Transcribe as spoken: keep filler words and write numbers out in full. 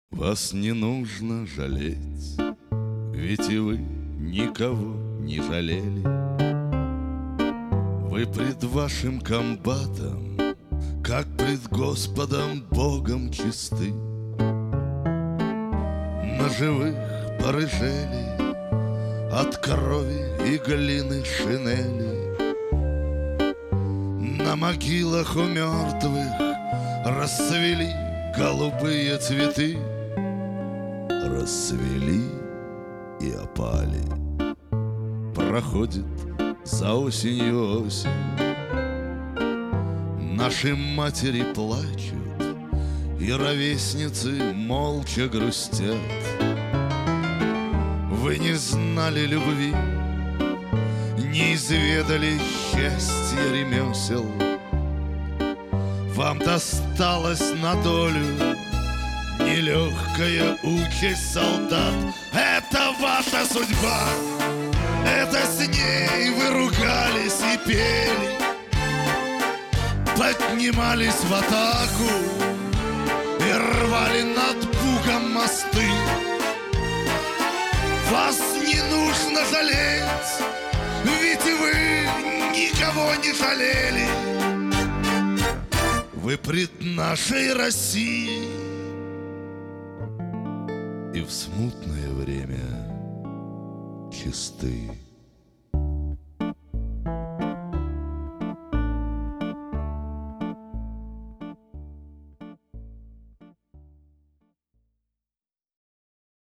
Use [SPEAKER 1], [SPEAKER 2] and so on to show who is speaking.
[SPEAKER 1] Вас не нужно жалеть, ведь и вы никого не жалели. Вы пред вашим комбатом, как пред Господом Богом чисты. На живых порыжели от крови и глины шинели. На могилах у мертвых расцвели голубые цветы. Расцвели и опали. Проходит за осенью осень. Наши матери плачут, и ровесницы молча грустят. Вы не знали любви, не изведали счастья ремесел. Вам досталась на долю нелегкая участь солдат. Это ваша судьба, это с ней вы ругались и пели, поднимались в атаку и рвали над Бугом мосты. Вас не нужно жалеть, ведь вы никого не жалели. Вы пред нашей Россией и в смутное время чисты.